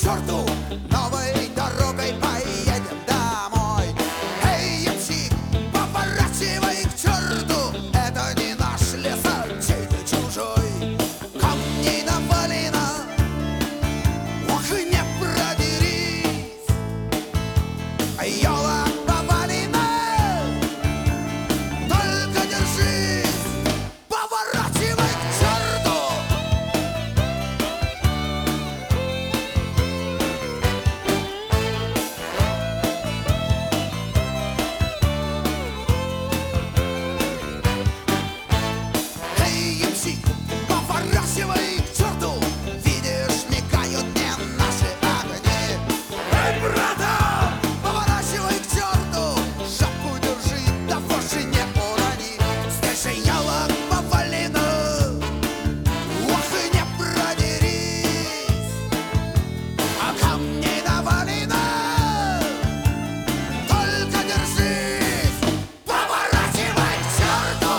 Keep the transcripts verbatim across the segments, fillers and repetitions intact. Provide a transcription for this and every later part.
черту, новой дорогой поедем домой. Эй, ямщик, поворачивай к черту, это не наш лес, а чей-то чужой. Камней навалено, ох, и не продерись. Елок повалено, только держись, поворачивай к черту. Эй, ямщик, поворачивай к черту, видишь, мигают мне наши огни. Эй, брата, поворачивай к черту, шапку держи, да вовсе не урони. Здесь же елок повалено, ох, и не продерись. А камней навалено, только держись, поворачивай к черту.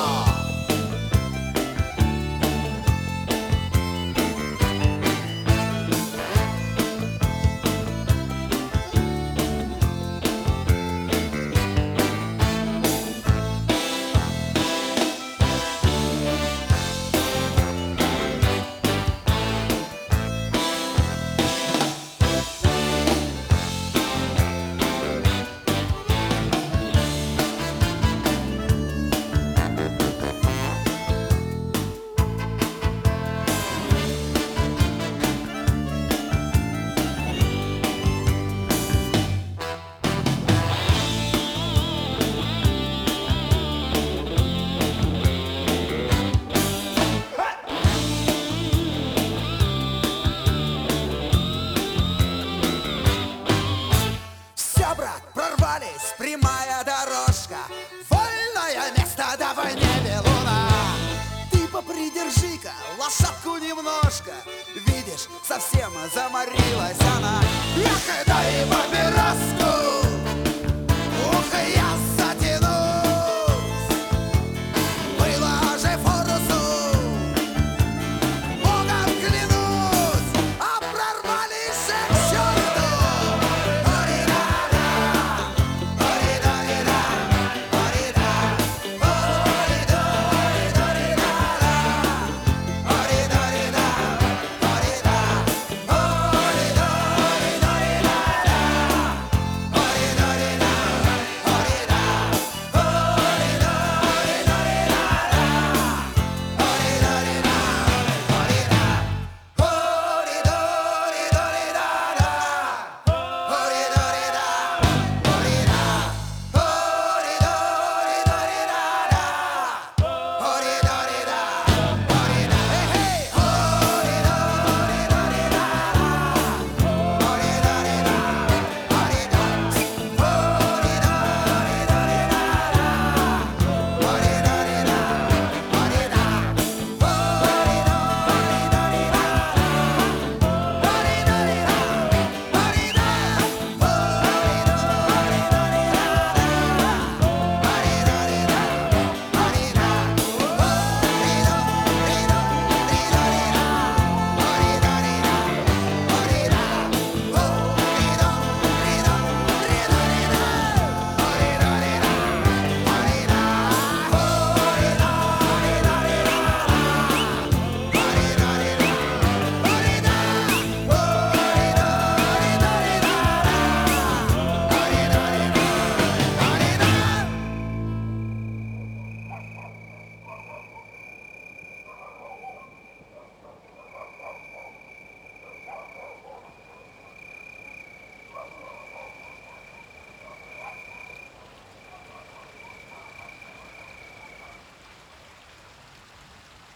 Все, брат, прорвались, прямая дорожка, вольное место, давай не белуна. Ты попридержи-ка лошадку немножко, видишь, совсем заморилась она. Эх, дай папироску.